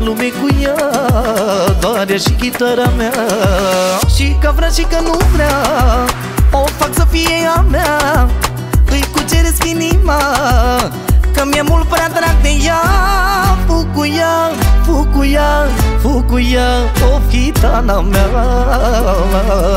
lume cu ea, doar ea și chitara mea. Și că vrea și că nu vrea, o fac să fie a mea. Îi cuceresc inima, că mi-e mult prea drag de ea. Fug cu ea, fug cu ea, fug cu ea, o chitana mea.